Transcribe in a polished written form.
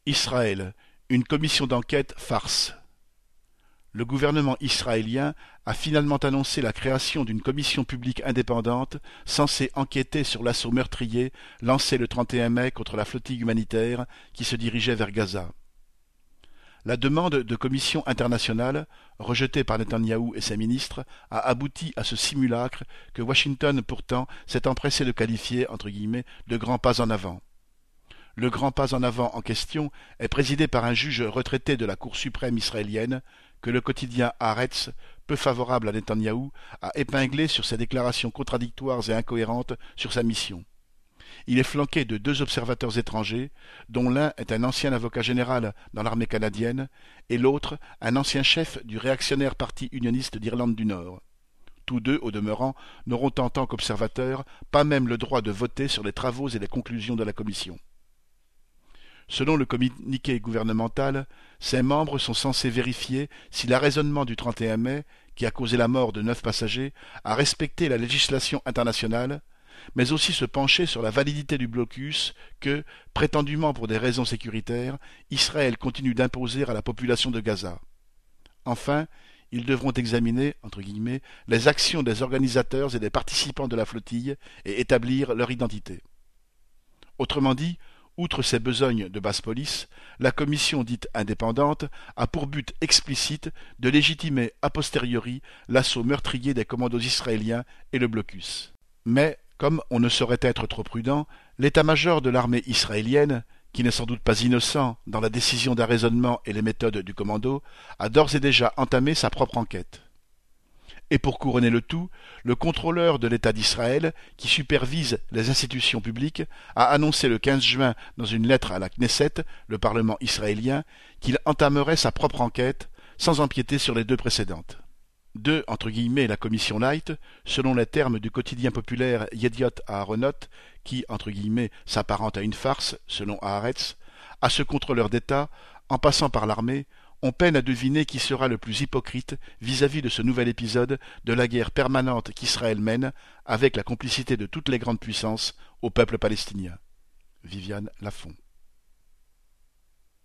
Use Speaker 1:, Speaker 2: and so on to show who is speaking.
Speaker 1: Israël, une commission d'enquête farce. Le gouvernement israélien a finalement annoncé la création d'une commission publique indépendante censée enquêter sur l'assaut meurtrier lancé le 31 mai contre la flottille humanitaire qui se dirigeait vers Gaza. La demande de commission internationale, rejetée par Netanyahou et ses ministres, a abouti à ce simulacre que Washington pourtant s'est empressé de qualifier entre guillemets de grand pas en avant. Le grand pas en avant en question est présidé par un juge retraité de la Cour suprême israélienne que le quotidien Haaretz, peu favorable à Netanyahou, a épinglé sur ses déclarations contradictoires et incohérentes sur sa mission. Il est flanqué de 2 observateurs étrangers, dont l'un est un ancien avocat général dans l'armée canadienne et l'autre un ancien chef du réactionnaire parti unioniste d'Irlande du Nord. Tous deux, au demeurant, n'auront en tant qu'observateurs pas même le droit de voter sur les travaux et les conclusions de la commission. Selon le communiqué gouvernemental, ses membres sont censés vérifier si l'arraisonnement du 31 mai, qui a causé la mort de 9 passagers, a respecté la législation internationale, mais aussi se pencher sur la validité du blocus que, prétendument pour des raisons sécuritaires, Israël continue d'imposer à la population de Gaza. Enfin, ils devront examiner, entre guillemets, les actions des organisateurs et des participants de la flottille et établir leur identité. Autrement dit, outre ces besognes de basse police, la commission dite indépendante a pour but explicite de légitimer a posteriori l'assaut meurtrier des commandos israéliens et le blocus. Mais, comme on ne saurait être trop prudent, l'état-major de l'armée israélienne, qui n'est sans doute pas innocent dans la décision d'arraisonnement et les méthodes du commando, a d'ores et déjà entamé sa propre enquête. Et pour couronner le tout, le contrôleur de l'État d'Israël, qui supervise les institutions publiques, a annoncé le 15 juin dans une lettre à la Knesset, le Parlement israélien, qu'il entamerait sa propre enquête, sans empiéter sur les 2 précédentes. Entre guillemets, la commission light, selon les termes du quotidien populaire Yediot Aharonot, qui, entre guillemets, s'apparente à une farce, selon Haaretz, à ce contrôleur d'État, en passant par l'armée, on peine à deviner qui sera le plus hypocrite vis-à-vis de ce nouvel épisode de la guerre permanente qu'Israël mène, avec la complicité de toutes les grandes puissances, au peuple palestinien. Viviane Lafont.